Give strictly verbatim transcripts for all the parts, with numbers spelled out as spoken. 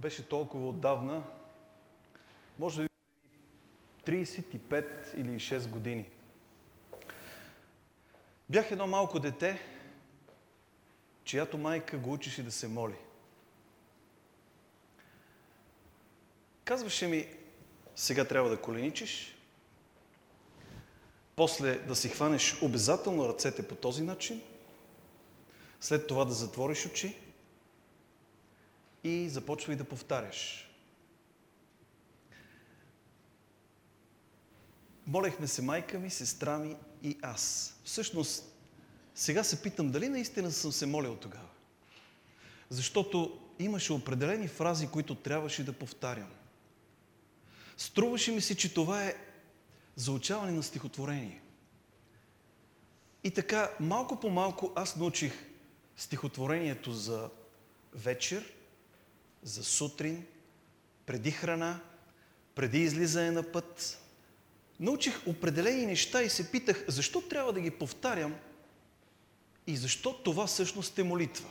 беше толкова отдавна, може би трийсет и пет или шест години. Бях едно малко дете, чиято майка го учеше да се моли. Казваше ми, сега трябва да коленичиш, после да си хванеш обязателно ръцете по този начин, след това да затвориш очи и започвай да повтаряш. Молехме се майка ми, сестра ми и аз. Всъщност, сега се питам дали наистина съм се молил тогава. Защото имаше определени фрази, които трябваше да повтарям. Струваше ми се, че това е заучаване на стихотворение. И така, малко по малко аз научих стихотворението за вечер, за сутрин, преди храна, преди излизане на път. Научих определени неща и се питах, защо трябва да ги повтарям и защо това всъщност е молитва.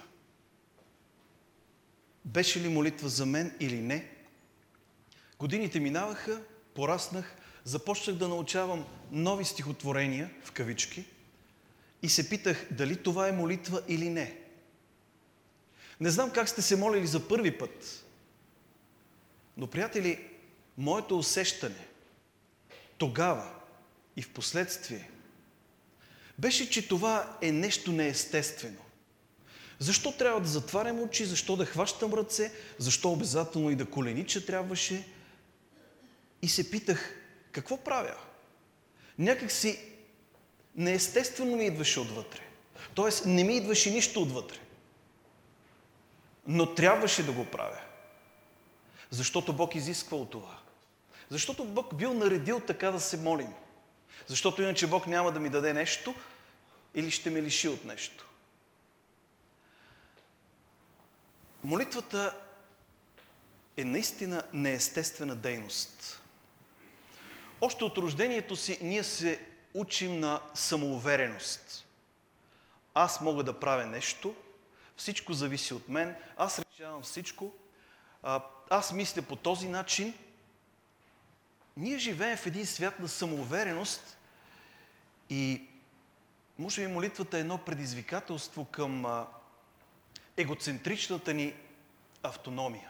Беше ли молитва за мен или не? Годините минаваха, пораснах, започнах да научавам нови стихотворения, в кавички, и се питах дали това е молитва или не. Не знам как сте се молили за първи път, но, приятели, моето усещане тогава и в последствие беше, че това е нещо неестествено. Защо трябва да затварям очи, защо да хващам ръце, защо обязателно и да коленича трябваше? И се питах, какво правя? Някак си неестествено ми идваше отвътре. Тоест не ми идваше нищо отвътре. Но трябваше да го правя. Защото Бог изисквал това. Защото Бог бил наредил така да се молим. Защото иначе Бог няма да ми даде нещо или ще ме лиши от нещо. Молитвата е наистина неестествена дейност. Още от рождението си ние се учим на самоувереност. Аз мога да правя нещо, всичко зависи от мен, аз решавам всичко, аз мисля по този начин. Ние живеем в един свят на самоувереност и може би молитвата е едно предизвикателство към егоцентричната ни автономия.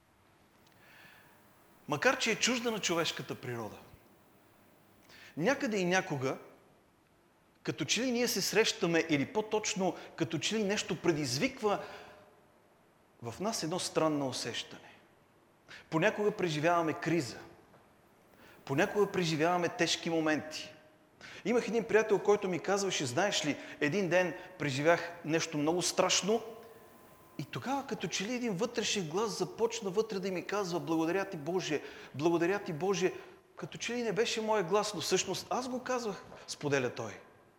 Макар че е чужда на човешката природа. Някъде и някога, като че ли ние се срещаме, или по-точно, като че ли нещо предизвиква в нас едно странно усещане. Понякога преживяваме криза. Понякога преживяваме тежки моменти. Имах един приятел, който ми казваше, знаеш ли, един ден преживях нещо много страшно и тогава като че ли един вътрешен глас започна вътре да ми казва, благодаря ти Боже, благодаря ти Боже, като че ли не беше моя глас, но всъщност аз го казвах, споделя той.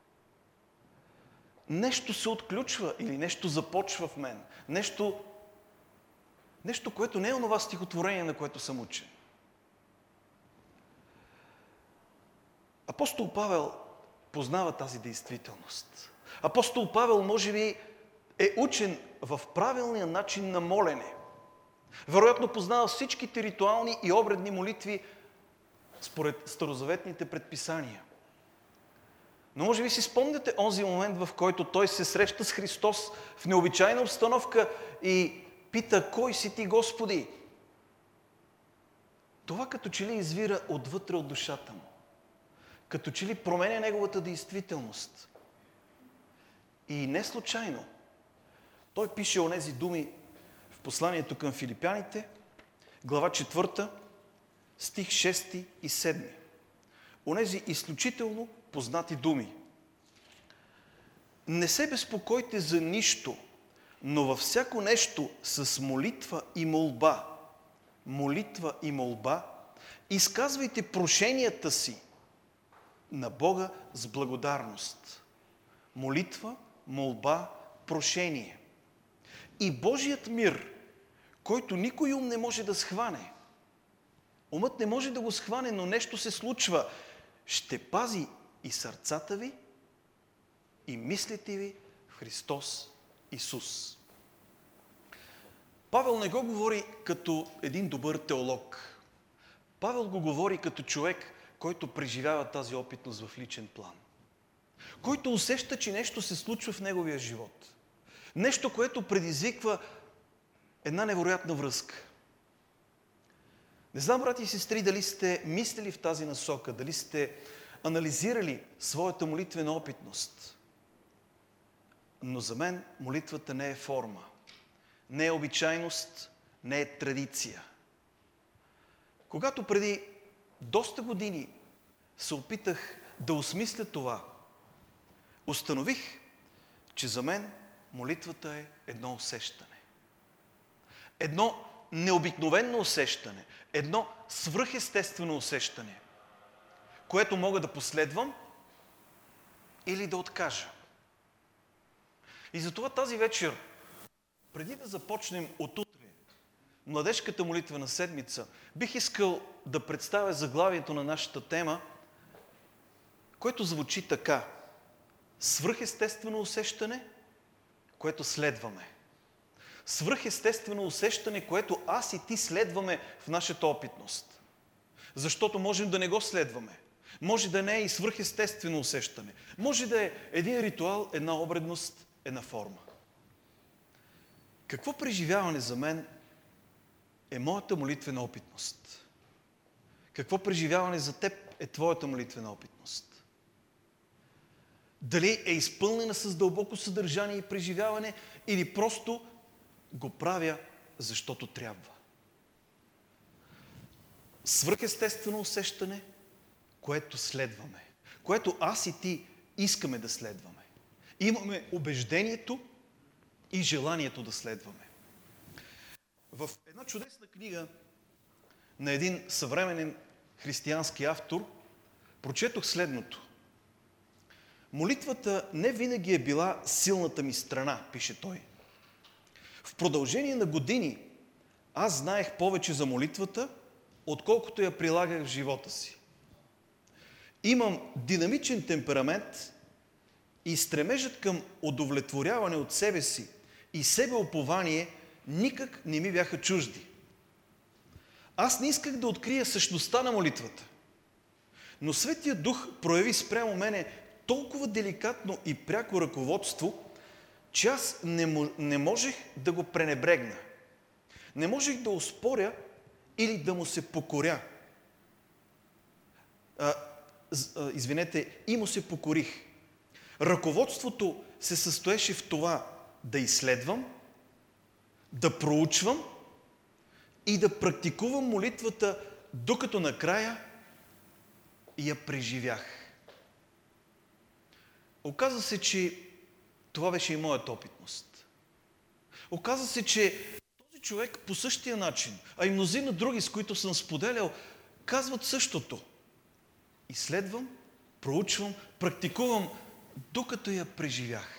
Нещо се отключва или нещо започва в мен. Нещо, нещо което не е онова стихотворение, на което съм учен. Апостол Павел познава тази действителност. Апостол Павел, може би, е учен в правилния начин на молене. Вероятно познава всичките ритуални и обредни молитви според старозаветните предписания. Но може би си спомняте онзи момент, в който той се среща с Христос в необичайна обстановка и пита, кой си ти, Господи? Това като че ли извира отвътре от душата му. Като че ли променя неговата действителност. И не случайно. Той пише онези думи в посланието към филипяните, глава четвърта, стих шести и седми. Онези изключително познати думи. Не се безпокойте за нищо, но във всяко нещо с молитва и молба, молитва и молба, изказвайте прошенията си на Бога с благодарност. Молитва, молба, прошение. И Божият мир, който никой ум не може да схване, умът не може да го схване, но нещо се случва, ще пази и сърцата ви, и мислите ви в Христос Исус. Павел не го говори като един добър теолог. Павел го говори като човек, който преживява тази опитност в личен план. Който усеща, че нещо се случва в неговия живот. Нещо, което предизвиква една невероятна връзка. Не знам, брати и сестри, дали сте мислили в тази насока, дали сте анализирали своята молитвена опитност. Но за мен молитвата не е форма, не е обичайност, не е традиция. Когато преди доста години се опитах да осмисля това, установих, че за мен молитвата е едно усещане. Едно необикновено усещане, едно свръхестествено усещане, което мога да последвам или да откажа. И затова тази вечер, преди да започнем от утре младежката молитвена седмица, бих искал да представя заглавието на нашата тема, което звучи така: свръхестествено усещане, което следваме. Свръхестествено усещане, което аз и ти следваме в нашата опитност. Защото можем да не го следваме. Може да не е и свръхестествено усещане. Може да е един ритуал, една обредност, една форма. Какво преживяване за мен е моята молитвена опитност? Какво преживяване за теб е твоята молитвена опитност? Дали е изпълнена с дълбоко съдържание и преживяване, или просто го правя, защото трябва? Свръхестествено усещане, което следваме, което аз и ти искаме да следваме. Имаме убеждението и желанието да следваме. В една чудесна книга на един съвременен християнски автор прочетох следното. Молитвата не винаги е била силната ми страна, пише той. В продължение на години аз знаех повече за молитвата, отколкото я прилагах в живота си. Имам динамичен темперамент и стремежът към удовлетворяване от себе си и себеупование никак не ми бяха чужди. Аз не исках да открия същността на молитвата, но Светия Дух прояви спрямо мене толкова деликатно и пряко ръководство, че аз не, не можех да го пренебрегна. Не можех да оспоря или да му се покоря. А, извинете, и му се покорих. Ръководството се състоеше в това да изследвам, да проучвам и да практикувам молитвата, докато накрая я преживях. Оказа се, че това беше и моята опитност. Оказа се, че този човек по същия начин, а и мнозина други, с които съм споделял, казват същото. Изследвам, проучвам, практикувам, докато я преживях.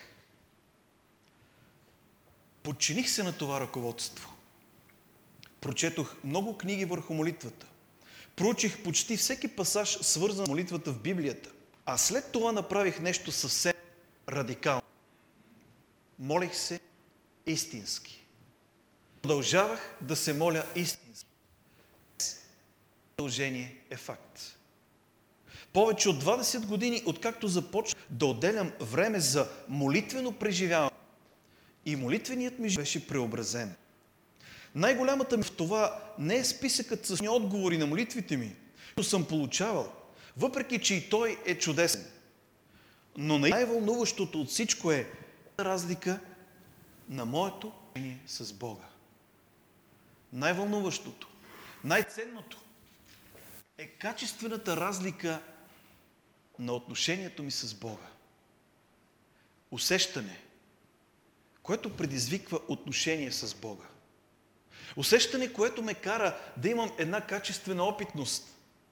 Подчиних се на това ръководство. Прочетох много книги върху молитвата. Проучих почти всеки пасаж, свързан с молитвата в Библията. А след това направих нещо съвсем радикално. Молих се истински. Продължавах да се моля истински. Продължение е факт. Повече от двадесет години, откакто започнах да отделям време за молитвено преживяване, и молитвеният ми беше преобразен. Най-голямата ми в това не е списъкът с отговори на молитвите ми, които съм получавал, въпреки че и той е чудесен. Но най-вълнуващото от всичко е разлика на моето отношение с Бога. Най-вълнуващото, най-ценното е качествената разлика на отношението ми с Бога. Усещане, което предизвиква отношение с Бога. Усещане, което ме кара да имам една качествена опитност.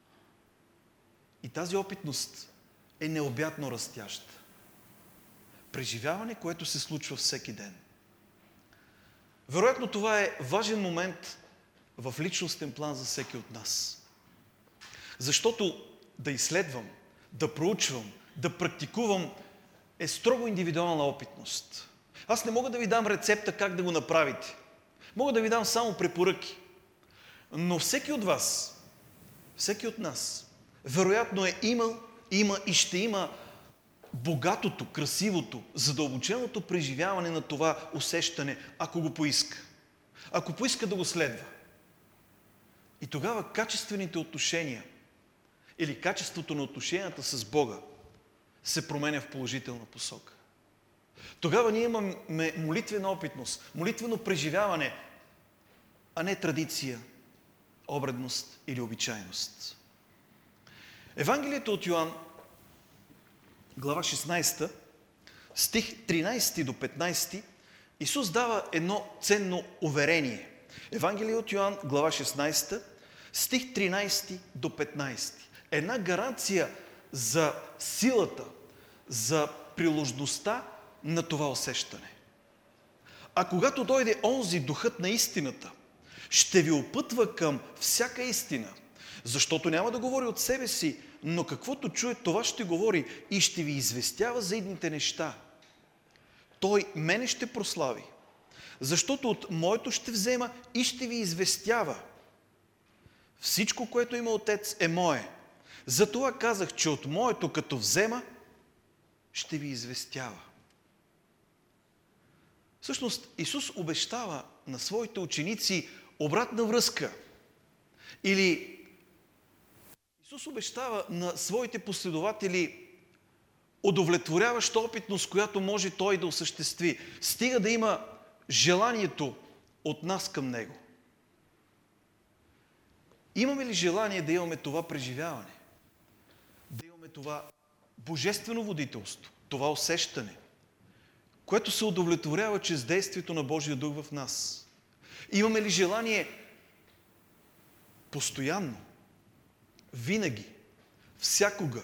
И тази опитност е необятно растяща. Преживяване, което се случва всеки ден. Вероятно това е важен момент в личностен план за всеки от нас. Защото да изследвам, да проучвам, да практикувам е строго индивидуална опитност. Аз не мога да ви дам рецепта как да го направите. Мога да ви дам само препоръки. Но всеки от вас, всеки от нас, вероятно е имал, има и ще има богатото, красивото, задълбоченото преживяване на това усещане, ако го поиска. Ако поиска да го следва. И тогава качествените отношения или качеството на отношенията с Бога се променя в положителна посока. Тогава ние имаме молитвена опитност, молитвено преживяване, а не традиция, обредност или обичайност. Евангелието от Йоан, глава шестнадесета, стих тринадесети до петнадесети, Исус дава едно ценно уверение. Евангелие от Йоан, глава шестнадесета, стих тринадесети до петнадесети. Една гаранция за силата, за приложността на това усещане. А когато дойде онзи духът на истината, ще ви опътва към всяка истина, защото няма да говори от себе си, но каквото чуе, това ще говори и ще ви известява за идните неща. Той мене ще прослави, защото от моето ще взема и ще ви известява. Всичко, което има Отец, е мое. Затова казах, че от моето, като взема, ще ви известява. Всъщност, Исус обещава на своите ученици обратна връзка. Или Исус обещава на своите последователи удовлетворяваща опитност, която може Той да осъществи. Стига да има желанието от нас към Него. Имаме ли желание да имаме това преживяване? Да имаме това божествено водителство, това усещане, което се удовлетворява чрез действието на Божия дух в нас? Имаме ли желание постоянно, винаги, всякога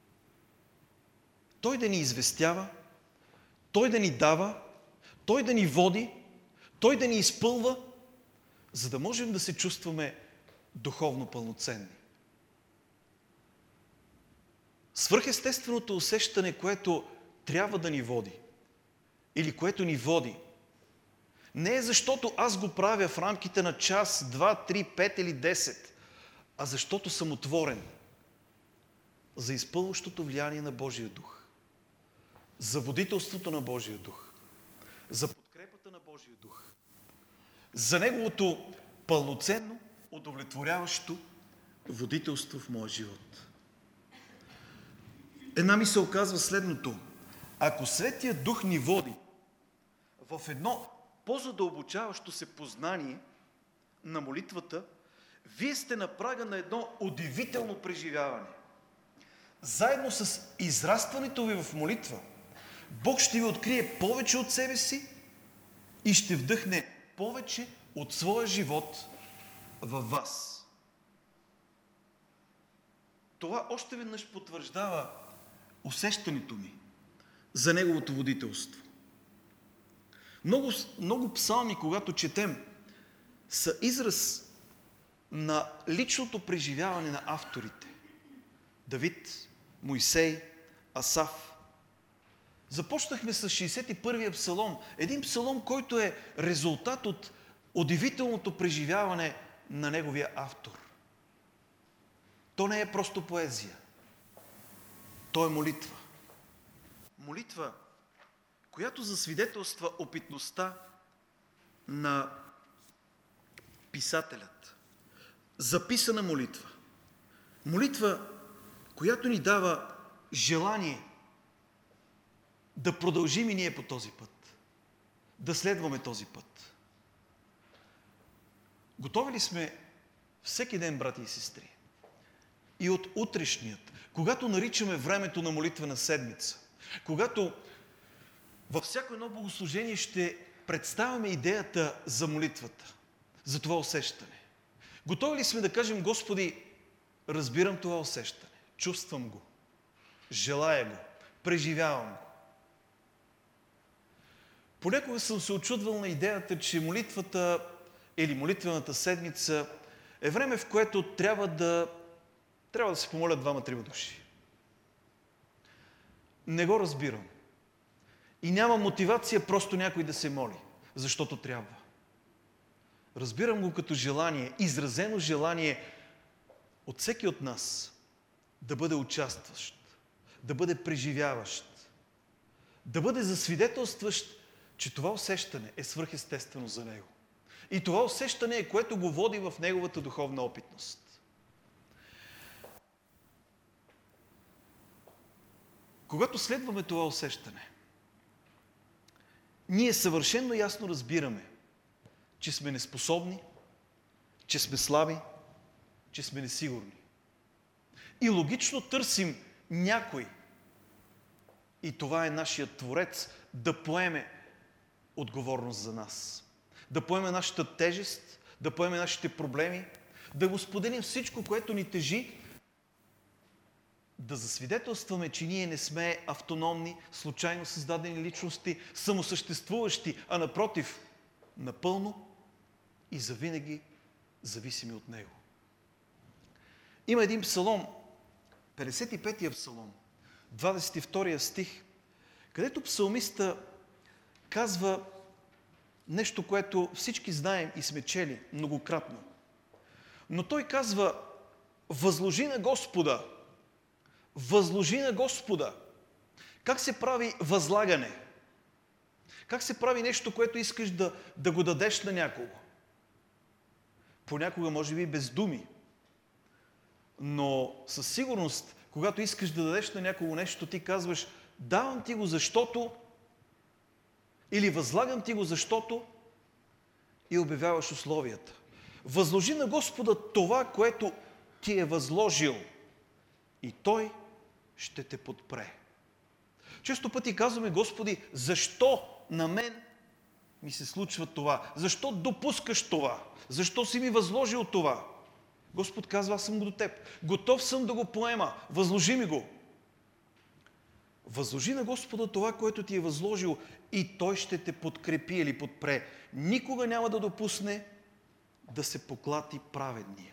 Той да ни известява, Той да ни дава, Той да ни води, Той да ни изпълва, за да можем да се чувстваме духовно пълноценни? Свръхестественото усещане, което трябва да ни води или което ни води, не е защото аз го правя в рамките на час, два, три, пет или десет, а защото съм отворен за изпълващото влияние на Божия дух, за водителството на Божия дух, за подкрепата на Божия дух, за Неговото пълноценно, удовлетворяващо водителство в моя живот. Една мисъл казва следното. Ако Светия Дух ни води в едно по-задълбочаващо се познание на молитвата, вие сте на прага на едно удивително преживяване. Заедно с израстването ви в молитва, Бог ще ви открие повече от себе си и ще вдъхне повече от своя живот във вас. Това още веднъж потвърждава усещането ми за Неговото водителство. Много, много псалми, когато четем, са израз на личното преживяване на авторите. Давид, Мойсей, Асаф. Започнахме с шейсет и първия псалом. Един псалом, който е резултат от удивителното преживяване на неговия автор. То не е просто поезия. То е молитва. Молитва, която засвидетелства опитността на писателят. Записана молитва. Молитва, която ни дава желание да продължим и ние по този път. Да следваме този път. Готови ли сме всеки ден, брати и сестри? И от утрешният, когато наричаме времето на молитвена седмица, когато във всяко едно богослужение ще представяме идеята за молитвата, за това усещане. Готови ли сме да кажем: Господи, разбирам това усещане, чувствам го, желая го, преживявам го. Понякога съм се очудвал на идеята, че молитвата или молитвената седмица е време, в което трябва да, трябва да се помолят двама-трима души. Не го разбирам. И няма мотивация просто някой да се моли, защото трябва. Разбирам го като желание, изразено желание от всеки от нас да бъде участващ, да бъде преживяващ, да бъде засвидетелстващ, че това усещане е свръхестествено за него. И това усещане е, което го води в неговата духовна опитност. Когато следваме това усещане, ние съвършено ясно разбираме, че сме неспособни, че сме слаби, че сме несигурни. И логично търсим някой, и това е нашият Творец, да поеме отговорност за нас. Да поеме нашата тежест, да поеме нашите проблеми, да го споделим всичко, което ни тежи, да засвидетелстваме, че ние не сме автономни, случайно създадени личности, самосъществуващи, а напротив, напълно и завинаги зависими от Него. Има един псалом, петдесет и петия псалом, двадесет и втория стих, където псалмиста казва нещо, което всички знаем и сме чели многократно. Но той казва: възложи на Господа. Възложи на Господа. Как се прави възлагане? Как се прави нещо, което искаш да, да го дадеш на някого? Понякога, може би, без думи. Но със сигурност, когато искаш да дадеш на някого нещо, ти казваш: давам ти го, защото, или възлагам ти го, защото, и обявяваш условията. Възложи на Господа това, което ти е възложил, и Той ще те подпре. Често пъти казваме: Господи, защо на мен ми се случва това? Защо допускаш това? Защо си ми възложил това? Господ казва: аз съм до теб. Готов съм да го поема. Възложи ми го. Възложи на Господа това, което ти е възложил, и Той ще те подкрепи или подпре. Никога няма да допусне да се поклати праведния.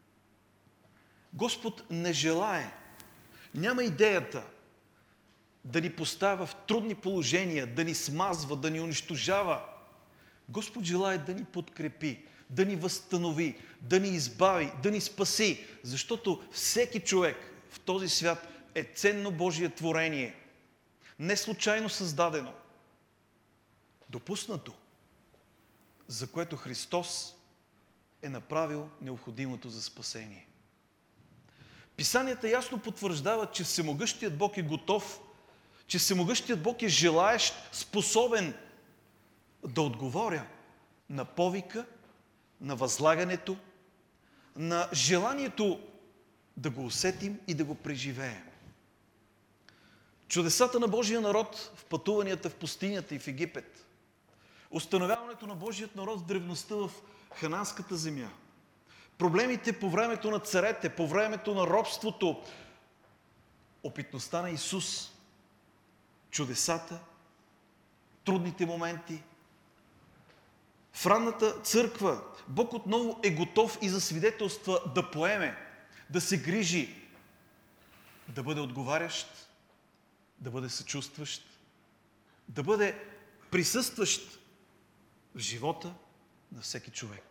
Господ не желае, няма идеята да ни поставя в трудни положения, да ни смазва, да ни унищожава. Господ желае да ни подкрепи, да ни възстанови, да ни избави, да ни спаси, защото всеки човек в този свят е ценно Божие творение, не случайно създадено, допуснато, за което Христос е направил необходимото за спасение. Писанията ясно потвърждават, че всемогъщият Бог е готов, че всемогъщият Бог е желаещ, способен да отговоря на повика, на възлагането, на желанието да го усетим и да го преживеем. Чудесата на Божия народ в пътуванията в пустинята и в Египет, установяването на Божият народ в древността в Хананската земя, проблемите по времето на царете, по времето на робството, опитността на Исус, чудесата, трудните моменти. В ранната църква Бог отново е готов и засвидетелства да поеме, да се грижи, да бъде отговарящ, да бъде съчувстващ, да бъде присъстващ в живота на всеки човек.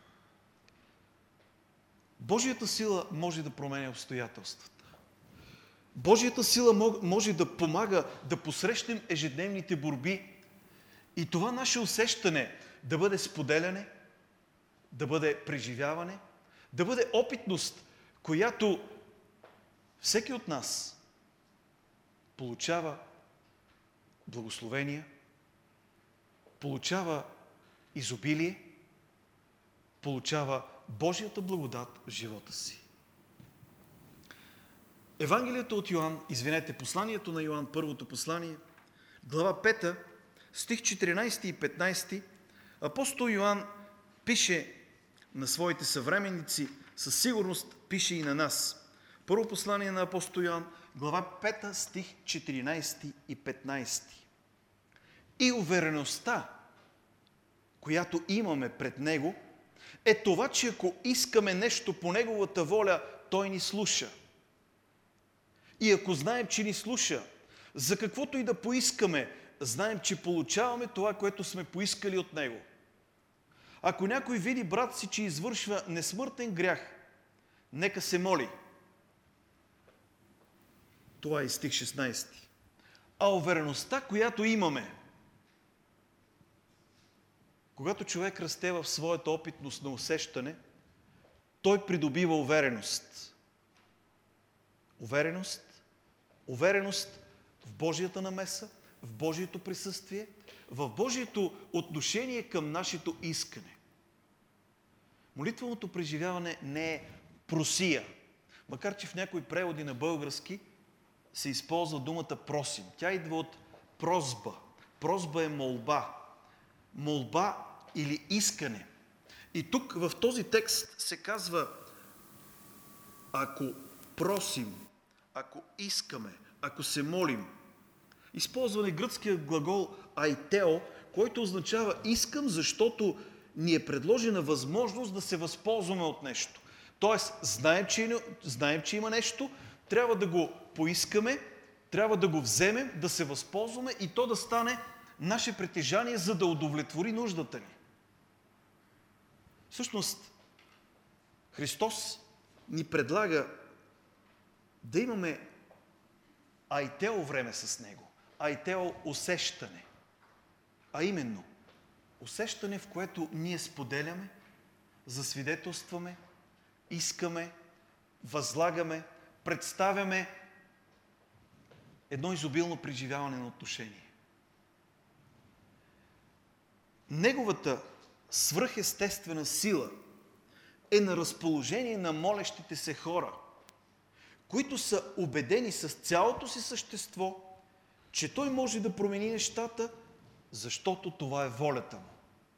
Божията сила може да променя обстоятелствата. Божията сила може да помага да посрещнем ежедневните борби и това наше усещане да бъде споделяне, да бъде преживяване, да бъде опитност, която всеки от нас получава благословение, получава изобилие, получава Божията благодат в живота си. Евангелието от Йоан, извинете, посланието на Йоан, първото послание, глава пета, стих четиринайсети и петнайсети, апостол Йоан пише на своите съвременници, със сигурност пише и на нас. Първо послание на апостол Йоан, глава пета, стих четиринайсети и петнайсети. И увереността, която имаме пред Него, е това, че ако искаме нещо по Неговата воля, Той ни слуша. И ако знаем, че ни слуша, за каквото и да поискаме, знаем, че получаваме това, което сме поискали от Него. Ако някой види брат си, че извършва несмъртен грях, нека се моли. Това е стих шестнайсети. А увереността, която имаме, когато човек расте в своята опитност на усещане, той придобива увереност. Увереност, увереност в Божията намеса, в Божието присъствие, в Божието отношение към нашето искане. Молитвеното преживяване не е просия, макар че в някои преводи на български се използва думата просим. Тя идва от просба. Просба е молба. Молба или искане. И тук в този текст се казва, ако просим, ако искаме, ако се молим. Използван е гръцкия глагол айтео, който означава искам, защото ни е предложена възможност да се възползваме от нещо. Тоест, знаем, че, знаем, че има нещо, трябва да го поискаме, трябва да го вземем, да се възползваме и то да стане наше притежание, за да удовлетвори нуждата ни. Всъщност, Христос ни предлага да имаме айтео време с Него. Айтео усещане. А именно, усещане, в което ние споделяме, засвидетелстваме, искаме, възлагаме, представяме едно изобилно преживяване на отношение. Неговата свръхестествена сила е на разположение на молещите се хора, които са убедени с цялото си същество, че Той може да промени нещата, защото това е волята Му.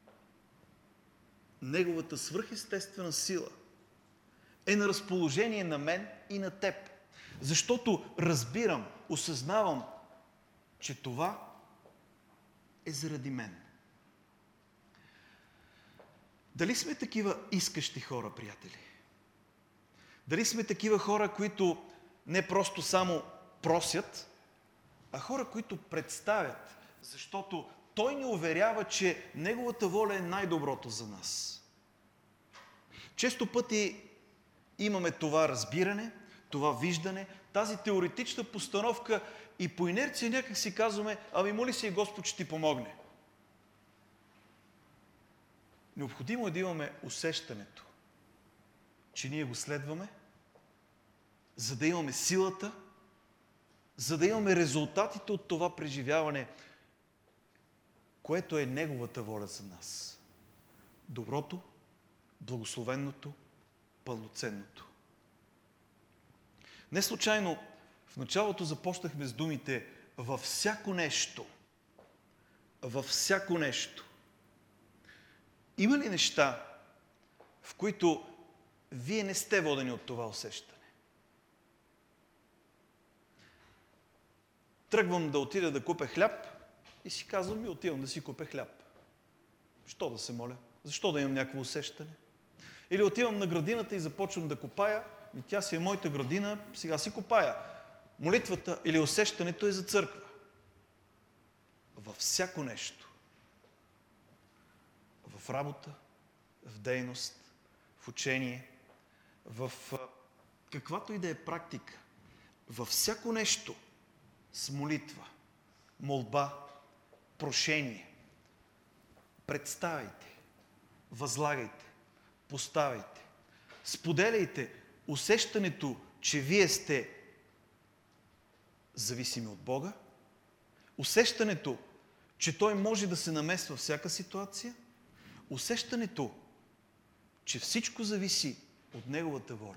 Неговата свръхестествена сила е на разположение на мен и на теб, защото разбирам, осъзнавам, че това е заради мен. Дали сме такива искащи хора, приятели? Дали сме такива хора, които не просто само просят, а хора, които представят, защото Той ни уверява, че Неговата воля е най-доброто за нас. Често пъти имаме това разбиране, това виждане, тази теоретична постановка и по инерция някак си казваме, ами моли се и Господ ще ти помогне. Необходимо е да имаме усещането, че ние го следваме, за да имаме силата, за да имаме резултатите от това преживяване, което е Неговата воля за нас. Доброто, благословеното, пълноценното. Не случайно в началото започнахме с думите във всяко нещо. Във всяко нещо. Има ли неща, в които вие не сте водени от това усещане? Тръгвам да отида да купя хляб и си казвам и отивам да си купя хляб. Защо да се моля? Защо да имам някакво усещане? Или отивам на градината и започвам да копая, и тя си е моята градина, сега си копая. Молитвата или усещането е за църква. Във всяко нещо. В работа, в дейност, в учение, в каквато и да е практика. Във всяко нещо с молитва, молба, прошение. Представяйте, възлагайте, поставяйте, споделяйте усещането, че вие сте зависими от Бога, усещането, че Той може да се намесва във всяка ситуация, усещането, че всичко зависи от Неговата воля.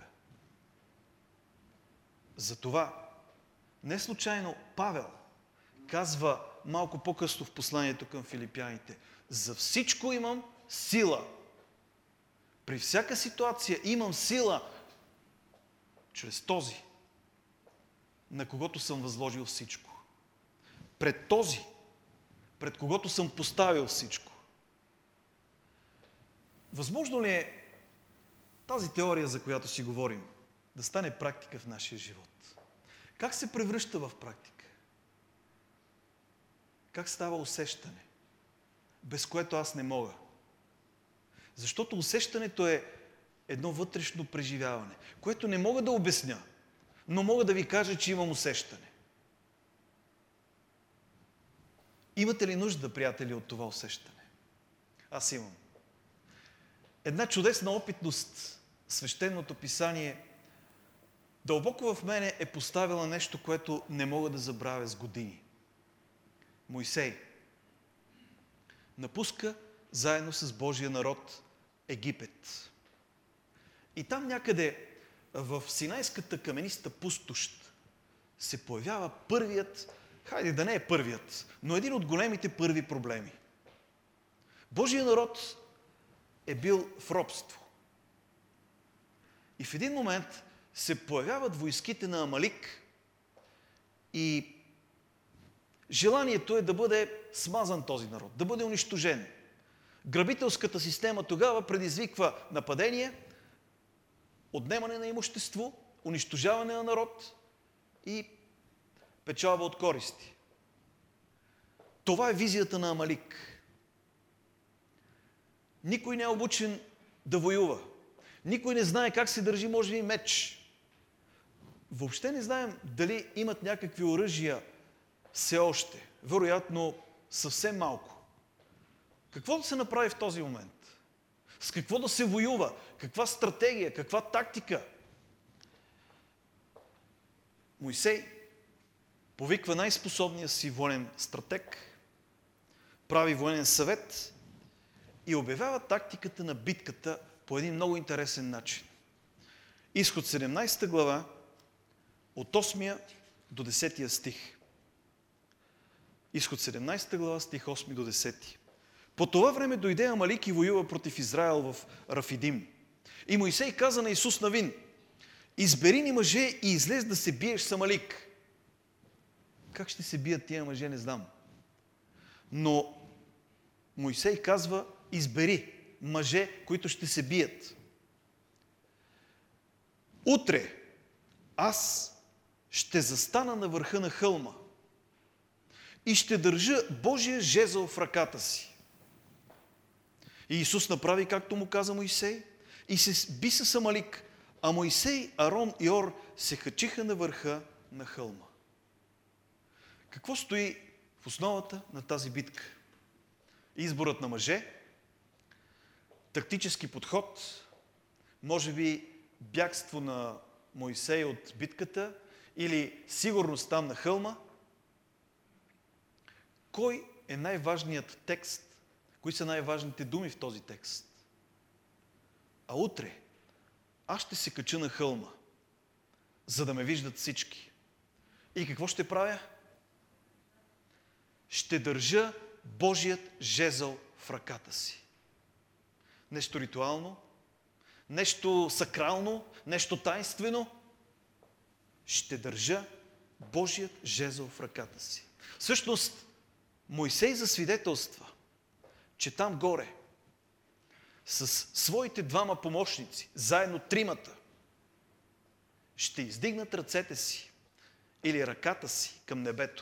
Затова не случайно Павел казва малко по-късно в посланието към филипяните: за всичко имам сила. При всяка ситуация имам сила чрез този, на когото съм възложил всичко. Пред този, пред когото съм поставил всичко. Възможно ли е тази теория, за която си говорим, да стане практика в нашия живот? Как се превръща в практика? Как става усещане, без което аз не мога? Защото усещането е едно вътрешно преживяване, което не мога да обясня, но мога да ви кажа, че имам усещане. Имате ли нужда, приятели, от това усещане? Аз имам. Една чудесна опитност, свещеното писание, дълбоко в мене е поставила нещо, което не мога да забравя с години. Мойсей напуска заедно с Божия народ Египет. И там някъде в Синайската камениста пустощ се появява първият, хайде да не е първият, но един от големите първи проблеми. Божия народ е бил в робство. И в един момент се появяват войските на Амалик и желанието е да бъде смазан този народ, да бъде унищожен. Грабителската система тогава предизвиква нападение, отнемане на имущество, унищожаване на народ и печалба от користи. Това е визията на Амалик. Никой не е обучен да воюва. Никой не знае как се държи, може би, меч. Въобще не знаем дали имат някакви оръжия все още. Вероятно, съвсем малко. Какво да се направи в този момент? С какво да се воюва? Каква стратегия? Каква тактика? Мойсей повиква най-способния си военен стратег, прави военен съвет и обявява тактиката на битката по един много интересен начин. Изход седемнадесета глава, от осмия до десетия стих. Изход седемнадесета глава, стих осми до десети. По това време дойде Амалик и воюва против Израел в Рафидим. И Мойсей каза на Исус Навин: избери ни мъже и излез да се биеш с Амалик. Как ще се бият тия мъже, не знам. Но Мойсей казва: избери мъже, които ще се бият. Утре аз ще застана на върха на хълма и ще държа Божия жезъл в ръката си. И Исус направи както му каза Мойсей и се би с Амалик, а Мойсей, Арон и Ор се качиха на върха на хълма. Какво стои в основата на тази битка? Изборът на мъже, тактически подход, може би бягство на Мойсей от битката или сигурност там на хълма. Кой е най-важният текст? Кои са най-важните думи в този текст? А утре аз ще се кача на хълма, за да ме виждат всички. И какво ще правя? Ще държа Божият жезъл в ръката си. Нещо ритуално, нещо сакрално, нещо тайнствено. Ще държа Божият жезъл в ръката си. Всъщност, Мойсей засвидетелства, че там горе, с своите двама помощници, заедно тримата, ще издигнат ръцете си или ръката си към небето.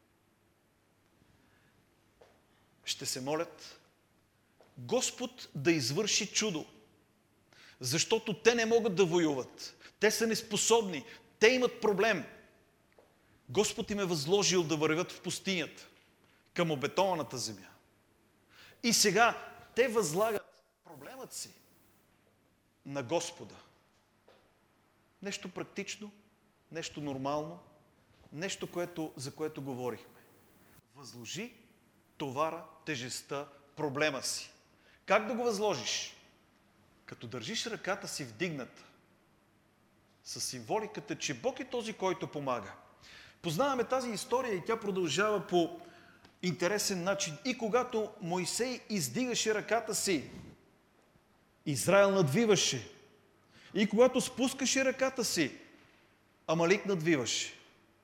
Ще се молят Господ да извърши чудо, защото те не могат да воюват. Те са неспособни. Те имат проблем. Господ им е възложил да вървят в пустинята, към обетованата земя. И сега те възлагат проблемът си на Господа. Нещо практично, нещо нормално, нещо, което, за което говорихме. Възложи товара, тежестта, проблема си. Как да го възложиш? Като държиш ръката си вдигната, с символиката, че Бог е този, който помага. Познаваме тази история и тя продължава по интересен начин. И когато Мойсей издигаше ръката си, Израел надвиваше. И когато спускаше ръката си, Амалик надвиваше.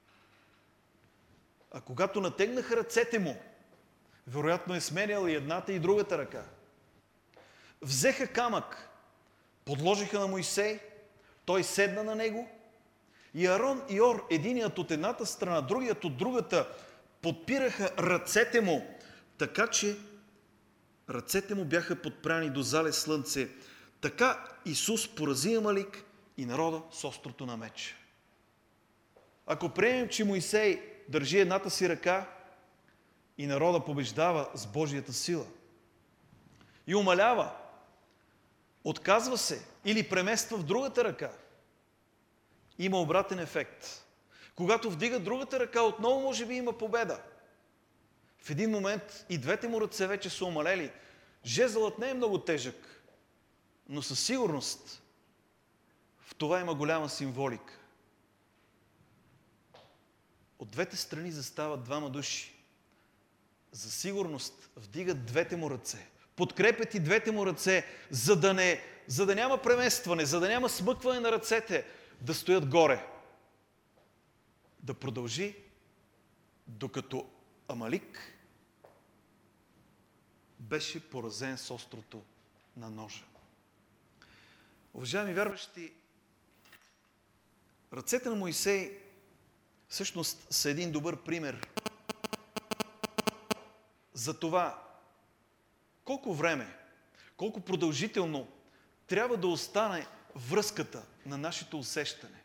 А когато натегнаха ръцете му, вероятно е сменял и едната и другата ръка. Взеха камък, подложиха на Мойсей, той седна на него и Арон и Ор, единият от едната страна, другият от другата, подпираха ръцете му, така че ръцете му бяха подпряни до залез слънце. Така Исус порази Амалик и народа с острото на меча. Ако приемем, че Моисей държи едната си ръка и народа побеждава с Божията сила и умалява, отказва се или премества в другата ръка, има обратен ефект. Когато вдига другата ръка, отново може би има победа. В един момент и двете му ръце вече са умалели. Жезълът не е много тежък, но със сигурност в това има голяма символика. От двете страни застават двама души. За сигурност вдигат двете му ръце. Подкрепят и двете му ръце, за да, не, за да няма преместване, за да няма смъкване на ръцете, да стоят горе. Да продължи, докато Амалик беше поразен с острото на ножа. Уважаеми вярващи, ръцете на Моисей всъщност са един добър пример за това колко време, колко продължително трябва да остане връзката на нашето усещане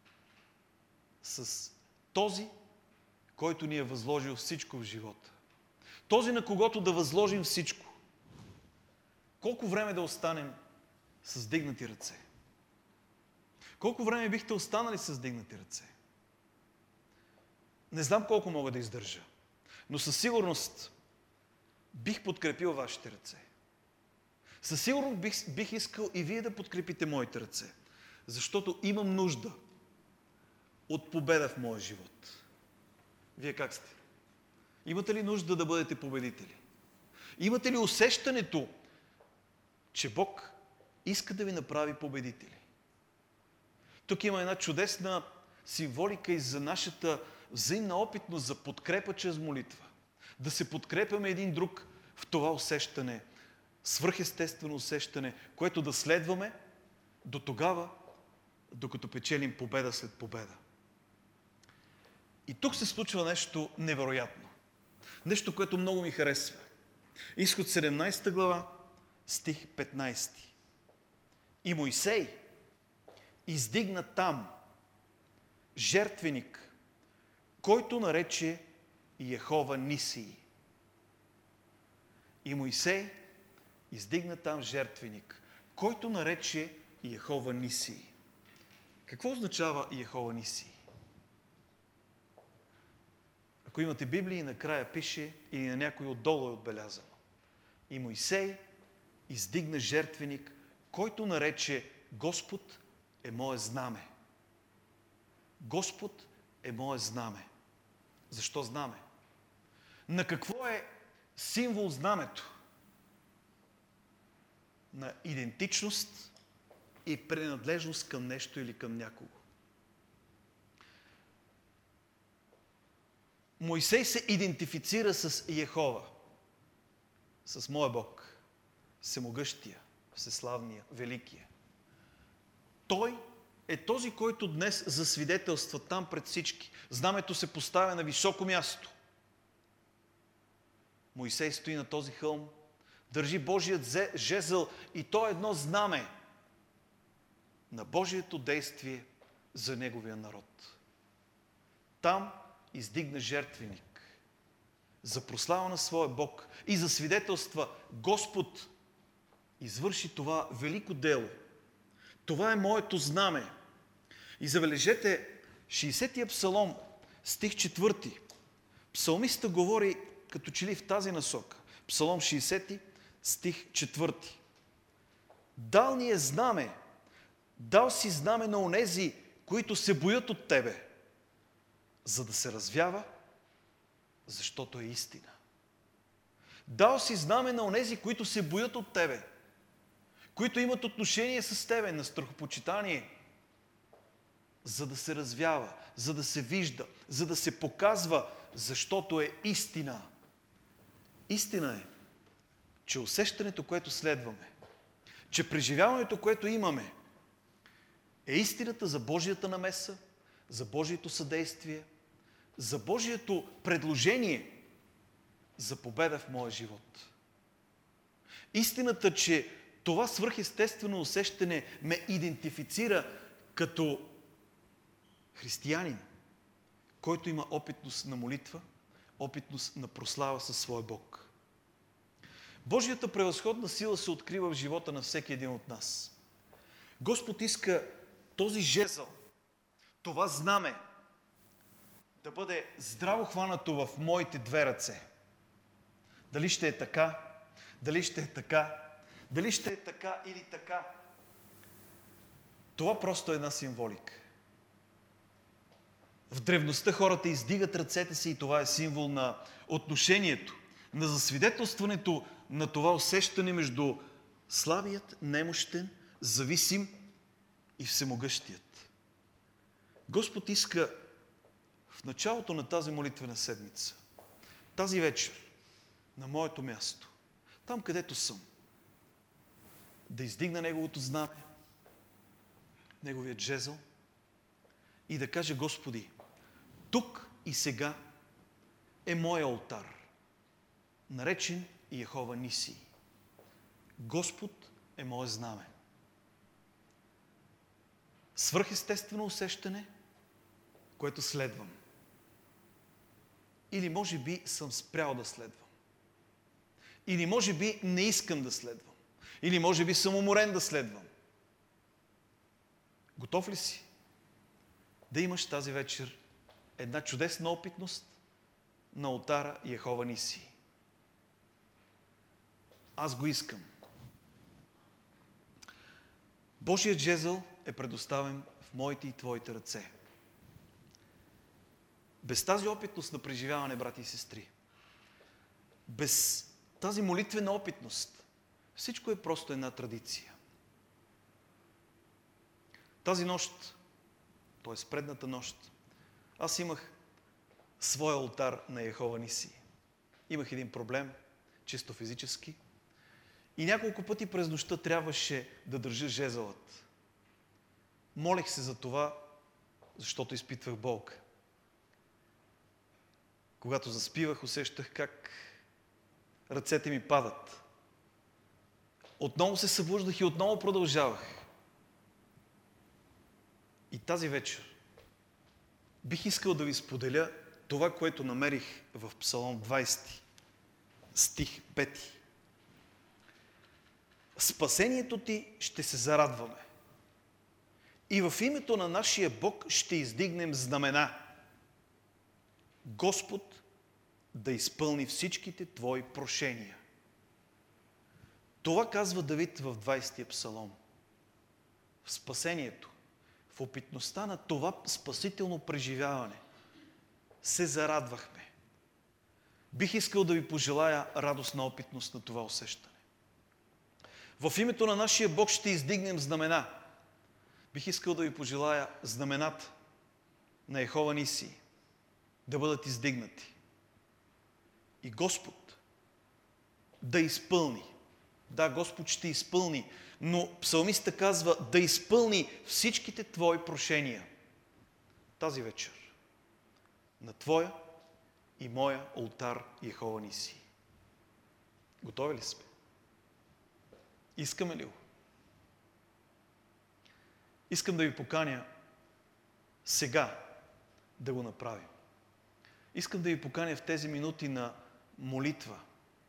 с този, който ни е възложил всичко в живота. Този, на когото да възложим всичко. Колко време да останем с дигнати ръце? Колко време бихте останали с дигнати ръце? Не знам колко мога да издържа, но със сигурност бих подкрепил вашите ръце. Със сигурност бих, бих искал и вие да подкрепите моите ръце, защото имам нужда от победа в моя живот. Вие как сте? Имате ли нужда да бъдете победители? Имате ли усещането, че Бог иска да ви направи победители? Тук има една чудесна символика и за нашата взаимна опитност за подкрепа чрез молитва. Да се подкрепяме един друг в това усещане, свръхестествено усещане, което да следваме до тогава, докато печелим победа след победа. И тук се случва нещо невероятно. Нещо, което много ми харесва. Изход седемнадесета глава, стих петнадесети. И Моисей издигна там жертвеник, който нарече Йехова Нисий. И Моисей издигна там жертвеник, който нарече Йехова Нисий. Какво означава Йехова Нисий? Ако имате Библии, накрая пише или на някой отдолу е отбелязано. И Моисей издигна жертвеник, който нарече Господ е мое знаме. Господ е мое знаме. Защо знаме? На какво е символ знамето? На идентичност и принадлежност към нещо или към някого. Моисей се идентифицира с Йехова, с моя Бог, всемогъщия, всеславния, великия. Той е този, който днес засвидетелства там пред всички. Знамето се поставя на високо място. Моисей стои на този хълм, държи Божият жезъл и то е едно знаме на Божието действие за неговия народ. Там издигна жертвеник за прослава на своя Бог и за свидетелства Господ извърши това велико дело. Това е моето знаме. И забележете шейсетия псалом, стих четвърти. Псалмистът говори като че ли в тази насока. Псалом шейсети, стих четвърти. Дал ни е знаме, дал си знаме на онези, които се боят от Тебе, за да се развява, защото е истина. Дал си знаме на онези, които се боят от Тебе, които имат отношение с Тебе, на страхопочитание, за да се развява, за да се вижда, за да се показва, защото е истина. Истина е, че усещането, което следваме, че преживяването, което имаме, е истината за Божията намеса, за Божието съдействие, за Божието предложение за победа в моя живот. Истината, че това свръхестествено усещане ме идентифицира като християнин, който има опитност на молитва, опитност на прослава със своя Бог. Божията превъзходна сила се открива в живота на всеки един от нас. Господ иска този жезъл, това знаме, да бъде здраво хванато в моите две ръце. Дали ще е така, дали ще е така, дали ще е така или така. Това просто е една символика. В древността хората издигат ръцете си и това е символ на отношението, на засвидетелстването на това усещане между слабият, немощен, зависим и всемогъщият. Господ иска в началото на тази молитвена седмица, тази вечер, на моето място, там където съм, да издигна Неговото знаме, Неговият жезъл и да каже: Господи, тук и сега е моя олтар, наречен Йехова Ниси. Господ е мое знаме. Свръхестествено усещане, което следвам. Или може би съм спрял да следвам. Или може би не искам да следвам. Или може би съм уморен да следвам. Готов ли си да имаш тази вечер една чудесна опитност на олтара Йехова Ниси? Аз го искам. Божият жезъл е предоставен в моите и твоите ръце. Без тази опитност на преживяване, брати и сестри, без тази молитвена опитност, всичко е просто една традиция. Тази нощ, т.е. предната нощ, аз имах своя олтар на Йехова Ниси. Имах един проблем, чисто физически, и няколко пъти през нощта трябваше да държа жезълът. Молех се за това, защото изпитвах болка. Когато заспивах, усещах как ръцете ми падат. Отново се събуждах и отново продължавах. И тази вечер бих искал да ви споделя това, което намерих в Псалом двайсети, стих пети. Спасението ти ще се зарадваме. И в името на нашия Бог ще издигнем знамена. Господ да изпълни всичките твои прошения. Това казва Давид в двайсетия псалом. В спасението, в опитността на това спасително преживяване се зарадвахме. Бих искал да ви пожелая радостна опитност на това усещане. В името на нашия Бог ще издигнем знамена. Бих искал да ви пожелая знамената на Йехова Ниси да бъдат издигнати. И Господ да изпълни. Да, Господ ще изпълни, но псалмистът казва да изпълни всичките твои прошения. Тази вечер на твоя и моя олтар Йехова Ниси. Готови ли сме? Искаме ли го? Искам да ви поканя сега да го направим. Искам да ви поканя в тези минути на молитва.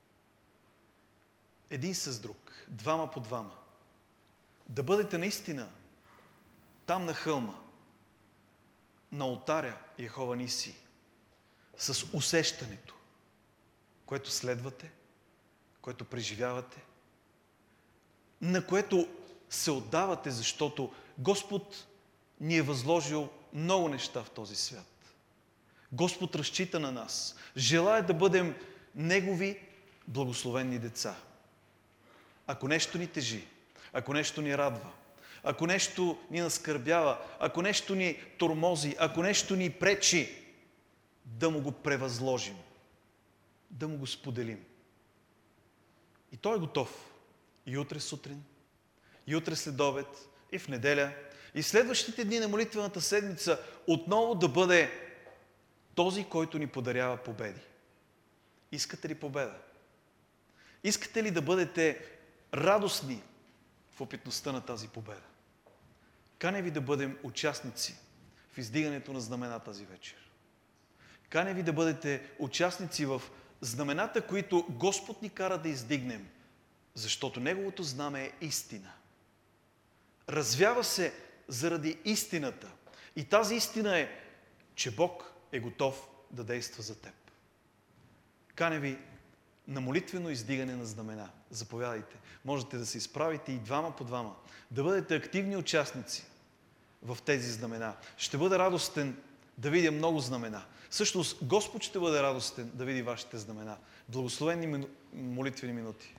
Един с друг, двама по двама. Да бъдете наистина там на хълма, на олтаря Йехова Ниси, с усещането, което следвате, което преживявате, на което се отдавате, защото Господ ни е възложил много неща в този свят. Господ разчита на нас. Желае да бъдем Негови благословени деца. Ако нещо ни тежи, ако нещо ни радва, ако нещо ни наскърбява, ако нещо ни тормози, ако нещо ни пречи, да му го превъзложим, да му го споделим. И той е готов и утре сутрин, и утре след обед, и в неделя, и следващите дни на молитвената седмица отново да бъде този, който ни подарява победи. Искате ли победа? Искате ли да бъдете радостни в опитността на тази победа? Каня ви да бъдем участници в издигането на знамена тази вечер. Каня ви да бъдете участници в знамената, които Господ ни кара да издигнем, защото Неговото знаме е истина. Развява се заради истината. И тази истина е, че Бог е готов да действа за теб. Каня ви на молитвено издигане на знамена. Заповядайте. Можете да се изправите и двама по двама. Да бъдете активни участници в тези знамена. Ще бъда радостен да видя много знамена. Всъщност Господ ще бъде радостен да види вашите знамена. Благословени молитвени минути.